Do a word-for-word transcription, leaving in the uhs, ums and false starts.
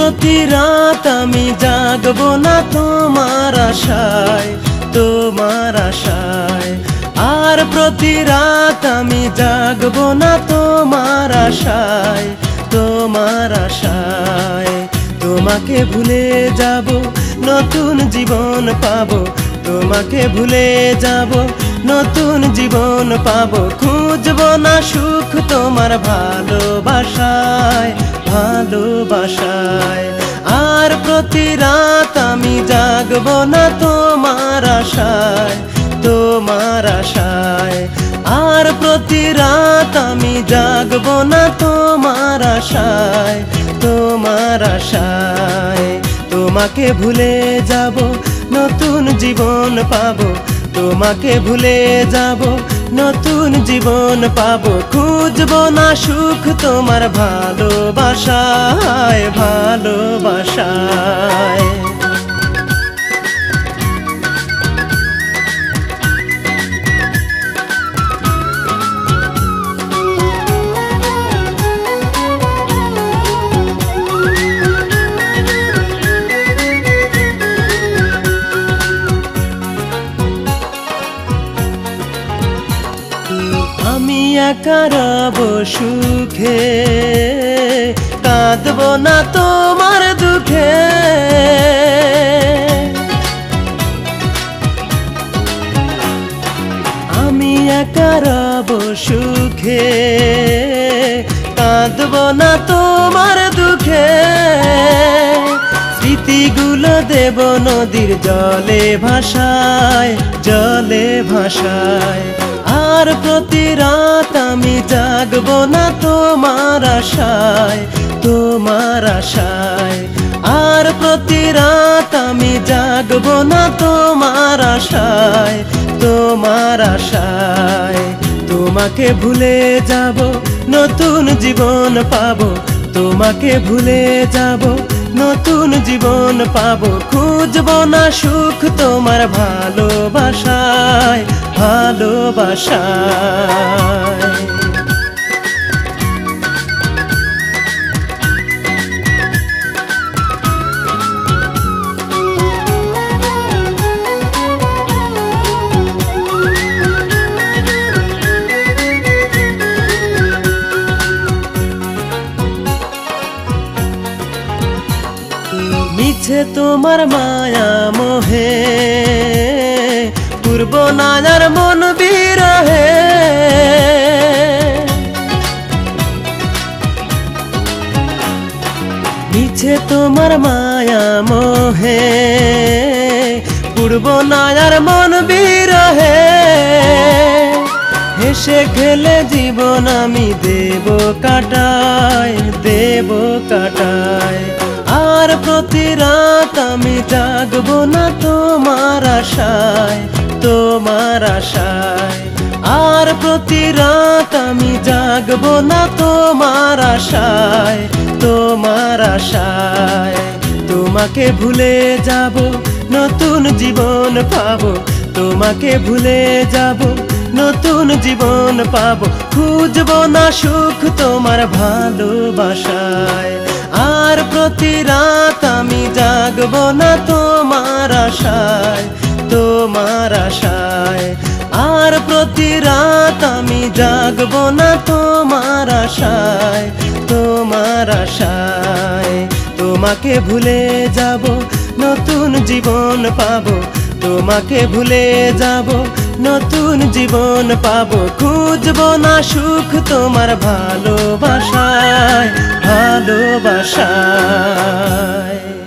প্রতি রাত আমি জাগবো না তোমার আশায়, তোমার আশায়। আর প্রতি রাত আমি জাগবো না তোমার আশায়, তোমার আশায়। তোমাকে ভুলে যাব, নতুন জীবন পাবো। তোমাকে ভুলে যাব, নতুন জীবন পাবো। খুঁজবো না সুখ তোমার ভালোবাসায়, ভালোবাসায়। আর প্রতি রাত আমি জাগবো না তোমার আশায়, তোমার আশায়। আর প্রতি রাত আমি জাগবো না তোমার আশায়, তোমার আশায়। তোমাকে ভুলে যাব, নতুন জীবন পাবো। তোমাকে ভুলে যাব, নতুন জীবন পাবো। খুঁজবো না সুখ তোমার ভালোবাসায়, ভালোবাসায়। আমি একা রব সুখে, কাঁদবো না তোমার দুঃখে। আমি একা রব সুখে, কাঁদবো না তোমার দুঃখে। স্মৃতিগুলো দেব নদীর জলে ভাসায়, জলে ভাসায়। আর প্রতি রাত আমি জাগবো না তোমার আশায়, তোমার আশায়। আর প্রতি রাত আমি জাগবো না তোমার আশায়, তোমার আশায়। তোমাকে ভুলে যাব, নতুন জীবন পাবো। তোমাকে ভুলে যাব, নতুন জীবন পাবো। খুঁজবো না সুখ তোমার ভালোবাসায়, ভালোবাসায়। মিছে তোমার মায়া মোহে, পূর্ব নাজার মন বিরহে। মিছে তোমার মায়া মোহে, পূর্ব নাজার মন বিরহে। হেসে খেলে জীবন আমি দেব কাটায়, দেব কাটায়। আর প্রতি রাত আমি জাগবো না তোমার আশায়, তোমার আশায়। আর প্রতি রাত আমি জাগবো না তোমার আশায়, তোমার আশায়। তোমাকে ভুলে যাব, নতুন জীবন পাবো। তোমাকে ভুলে যাব, নতুন জীবন পাবো। খুঁজবো না সুখ তোমার ভালোবাসায়। আর প্রতি রাত আমি জাগবো না তোমার আশায়, তোমার আশায়। আর প্রতি রাত আমি জাগবো না তোমার আশায়, তোমার আশায়। তোমাকে ভুলে যাব, নতুন জীবন পাবো। তোমাকে ভুলে যাব, নতুন জীবন পাবো। খুঁজবো না সুখ তোমার ভালোবাসায়, ভালোবাসায়।